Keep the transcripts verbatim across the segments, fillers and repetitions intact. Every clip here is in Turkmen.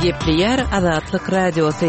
Gepleyer Azatlyk Radiosu.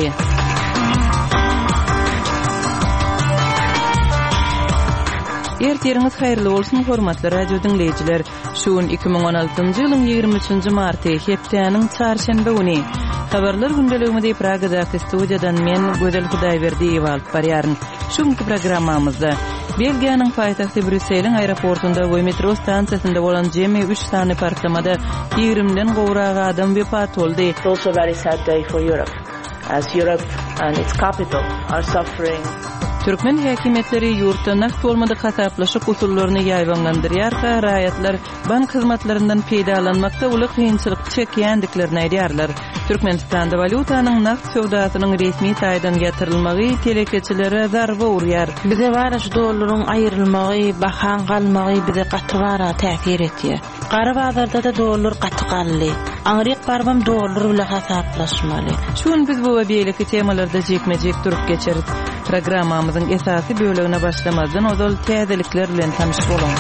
Erteriniz hayırlı olsun hormatly radio dinleyijiler. Şuun iki ming on altynjy ýylyň ýygrimi üçünji marty hepdeniň çarşembe güni. Habarlar gündeliginde Pragadaky studiýadan men Gözel Hudaýberdiýew alyp barýaryn. Şuňky programmamyzda Belgiýanyň paýtagty Brüsseliň aeroportunda we metro stansiýasynda bolan jemi üç sany partlamada ýygriminden gowrak adam wepat boldy. It's also a very sad day for Europe, as Europe and its capital are suffering. Türkmen häkimetleri ýurtda nakt bolmady hasaplaşyk usullaryny ýaýbanlandyrýar, raýatlar bank hyzmatlaryndan peýdalanmakda uly kynçylyk çekýändiklerini aýdýarlar. Türkmenistanda valutanyň nakt sowdasynyň resmi taýdan ýatyrylmagy telekeçilere zarba urýar. Bize bara şu dollaryň aýrylmagy, bahan galmagy bize gaty bara täsir etýär. Gara bazarda da dollar gaty galdy. Aňryk barbam dollar bilen hasaplaşmaly. Şuň biz bu we beýleki temalarda jekmejek durup geçerit. Programmamyzyň esasy bölegine başlamazdan ozal täzelikler bilen tanyş bolun.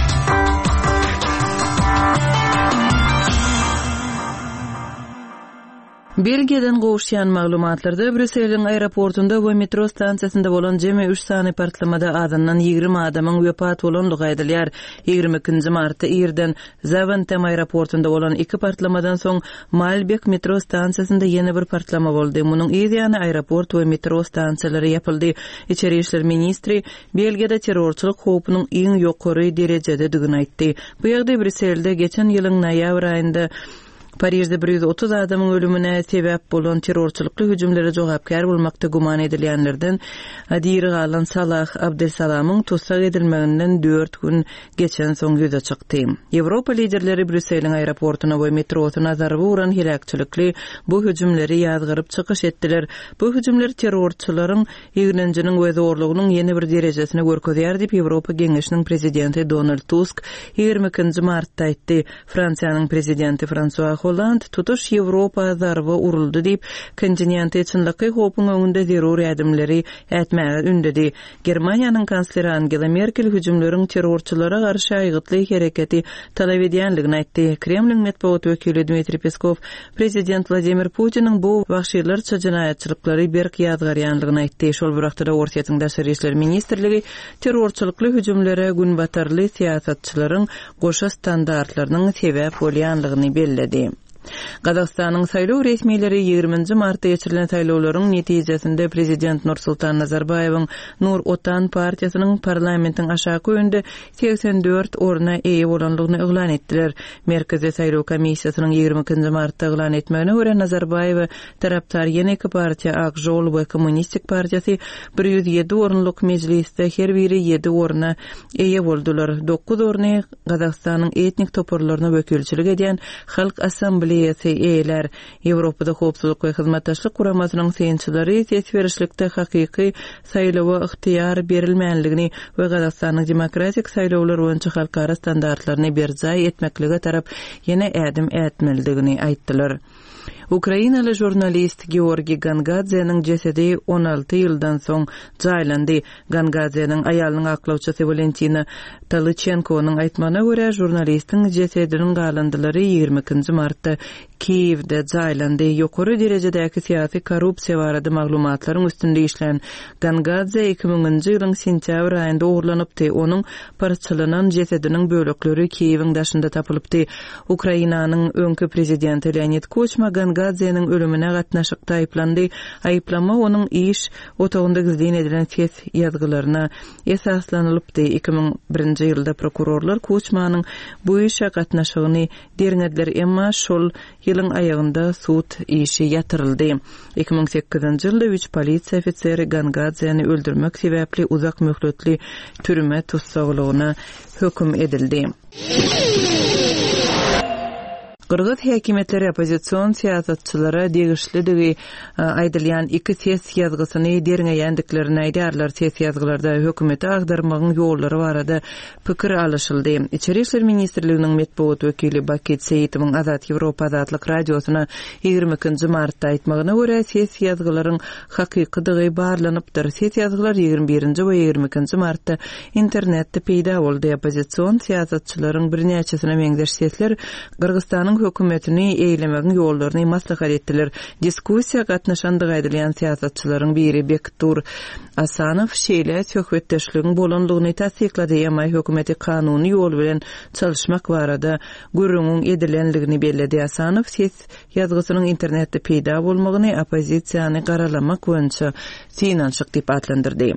Belgiýadan gowuşýan maglumatlarda Brüsseliň aeroportunda we metro stansiýasynda bolan jemi üç sany partlamada adamdan ýygrimi adamyň wepat bolanlygy aýdylýar. ýygrimi ikinji martda ýerden Zaventem aeroportunda bolan iki partlamadan soň Malbek metro stansiýasynda ýene bir partlama boldy. Munyň ýa-da aeroport we metro stansiýalary ýapyldy. İçeri işler ministri Belgiýada terrorçylyk howpunyň iň ýokary derejede digini aýtdy. Bu ýagdaý Brüsselde geçen ýylyň noýabr aýynda Parisde bir yüz otuz adamyň ölümine sebäp bolan terrorçylykly hüjümlere jogapkar bolmakda guman edilýänlerden Adiri galan Salah Abdelsalamyň tutsak edilmeginden dört gün geçen soň ýüze çykdy. Ýewropa liderleri Brüsseliň aeroportuna we metrosuna zarba uran helakçylykly bu hüjümleri ýazgyryp çykyş etdiler. Bu hüjümler terrorçylaryň ýygrenjiniň we zorlugynyň ýeni bir derejesine görkezýär diýip Ýewropa Geňeşiniň prezidenti Donald Tusk ýygrimi ikinji martda aýtdy. Fransiýanyň prezidenti François Hollande tutuş Ýewropa zarba uruldy diýip kontinent içinlikki howpyň öňünde zerur ýardymlary etmäge ündedi. Germaniýanyň kansleri Angela Merkel hüjümleriň terrorçylara garşy aýgytly hereketi talap edýänligini aýtdy. Kremlin matbuat wekili Dmitri Peskov prezident Vladimir Putiniň bu wagşylarça jinaýatçylyklary berk ýazgarýanlygyny aýtdy. Şol wagtda Ortaýatyň daşary işler ministrligi terrorçylykly hüjümlere gün batarly siýasatçylaryň goşa standartlarynyň sebäp bolýanlygyny belledi. Gazakstanyň saýlaw resmiýetleri ýygrimi martda geçirilen saýlawlaryň netijesinde prezident Nursultan Nazarbayewiň Nur Otan partiýasynyň parlamentiň aşaky ýönde seksen dört orna eýe bolanlygyny eglan etdiler. Merkezi saýlaw komissiýasynyň ýygrimi ikinji martda eglan etmegine görä Nazarbayew taraptar ýene iki partiýa Ak Jol we Kommunistik partiýasy bir yüz ýedi orunlyk mejlisde her biri ýedi orna eýe boldular. dokuz orny Gazakstanyň etnik toparlaryna wekilçilik edýän Halk Assambleýasy eýler. Ýewropada howpsuzlyk we hyzmatdaşlyk kuramasynyň seýençileri tesberişlikde hakyky saýlawa yktyýar berilmänligini we Gazakstanyň demokratik saýlawlar boýunça halkara standartlaryny berjay etmeklige tarap ýene ädim ätmeldigini aýtdylar. Ukrainalı jurnalist Georgi Gangadze'nin cesedi on alty ýyldan soň jaýlandy. Gangadze'nin aýalynyň aklawçysy Valentina Talychenko'nyň aýtmagyna görä jurnalistiň cesediniň galandylary ýygrimi ikinji martda Kiýewde jaýlandy. Ýokary derejedäki syýasy korrupsiýa barada maglumatlaryň üstünde işlen Gangadze iki minňinji ýylyň sentýabr aýynda oglanypdy. Onuň parçalanan cesediniň bölekleri Kiýewiň daşynda tapylypdy. Ukrainanyň öňkü prezidenti Leonid Kuchma Gangadze'nin ölümüne gatnaşykda aýplandy. Aýplama onuň iş otagynda gizlän edilen ses ýazgylaryna esaslanylypdy. iki ming birinji ýylda prokurorlar Kuchmanyň bu işe gatnaşygyny derňediler, emma şol ýylyň aýagynda sud işi ýatyryldy. iki ming sekizinji ýylda üç polisiýa ofiseri Gangadze'ni öldürmek sebäpli uzak möhletli türme tutsaglygyna höküm edildi. Kırgız häkimetleri opozisiýon siýasatçylara degişlidigi aýdylýan iki ses ýazgysyny derňeýändiklerini aýdýarlar. Ses ýazgylarda hökümeti agdarmagyň ýollary barada pikir alışyldy. İçeri işler ministrliginiň matbuat wekili Bakit Seyitowyň Azat Ýewropa Azatlyk radiosuna ýygrimi ikinji martda aýtmagyna görä ses ýazgylaryň hakykydygy barlanypdyr. Ses ýazgylar ýygrimi birinji we ýygrimi ikinji martda internetde peýda boldy. Opozisiýon siýasatçylaryň bir näçesine meňzeş sesler Kırgızstanyň hökümetini eýlemegiň ýollaryny maslahat etdiler. Diskussiýa gatnaşandyk aýdylan siýasatçylaryň biri Bektur Asanow şeýle söhbetdeşligiň bolandygyny tasdiklady, ama hökümeti kanuny ýol bilen çalışmak barada görüňiň edilenligini bellädi. Asanow ses ýazgysynyň internetde peýda bolmagyny opozisiýany garalamak boýunça synançyk diýip adlandyrdy.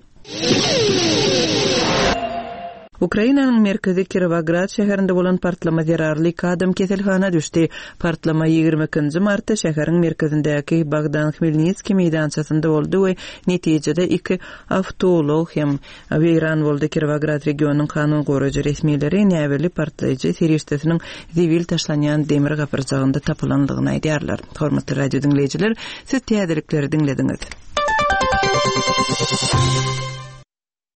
Ukrainanyň merkezi Kirovograd şäherinde bolan partlama zerarly kadam keselhana düşdi. Partlama ýygrimi ikinji martda şäheriň merkezindäki Bogdan Khmelnytskiy meýdançasynda boldy we netijede iki awtolog hem weýran boldy. Kirovograd regionunyň kanun goraýjy resmiýetleri näweli partlaýjy serişdesiniň zivil taşlanýan demir gapyrjagynda tapylandygyny aýdýarlar. Hormatly radio dinleýijiler, siz täzelikleri dinlediňiz.